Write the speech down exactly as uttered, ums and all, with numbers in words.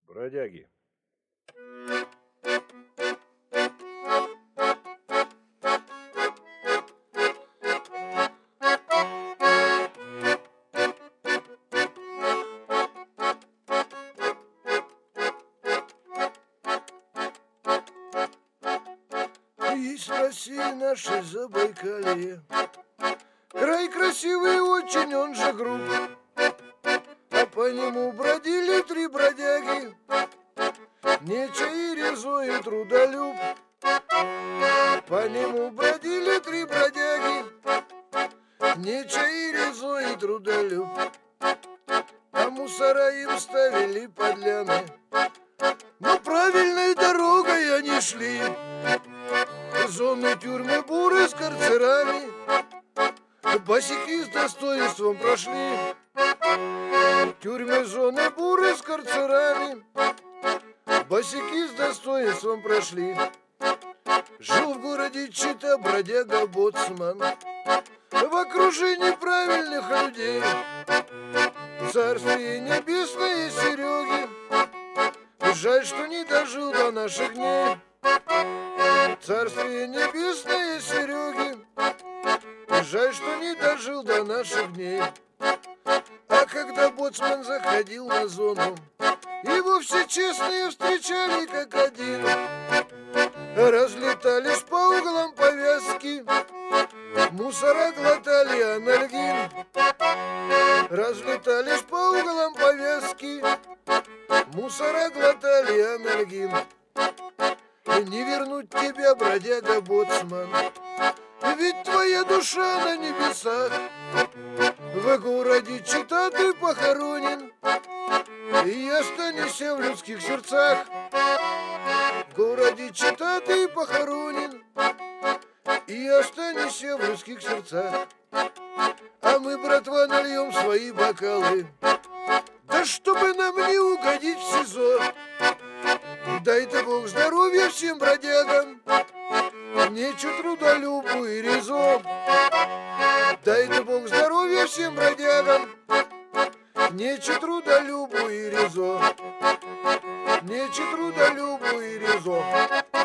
Бродяги. Есть в России нашей Забайкалье край красивый очень, он же груб, а по нему бродили три бродяги, Неча и Резо и Трудолюб. По нему бродили три бродяги, Неча и Резо и Трудолюб. А мусора им ставили подляны, но правильной дорогой они шли. Зоны тюрьмы буры с карцерами босики с достоинством прошли. Тюрьмы зоны буры с карцерами босики с достоинством прошли. Жил в городе Чита бродяга-боцман в окружении правильных людей. Царствие небесное Сереги, жаль, что не дожил до наших дней. Царствие небесное Сереги, жаль, что не дожил до наших дней. А когда боцман заходил на зону, его все честные встречали как один. Разлетались по углам повязки, мусора глотали анальгин. Разлетались по углам повязки, мусора глотали анальгин. Не вернуть тебя, бродяга-боцман, ведь твоя душа на небесах. В городе Чита ты похоронен и останешься в людских сердцах. В городе Чита ты похоронен и останешься в людских сердцах. А мы, братва, нальем свои бокалы, да чтобы нам не угодить в СИЗО. Дай-то Бог здоровья всем бродягам, Нечу, Трудолюбу и Резо. Дай-то Бог здоровья всем бродягам, Нечу, Трудолюбу и Резо. Нечу, Трудолюбу и Резо.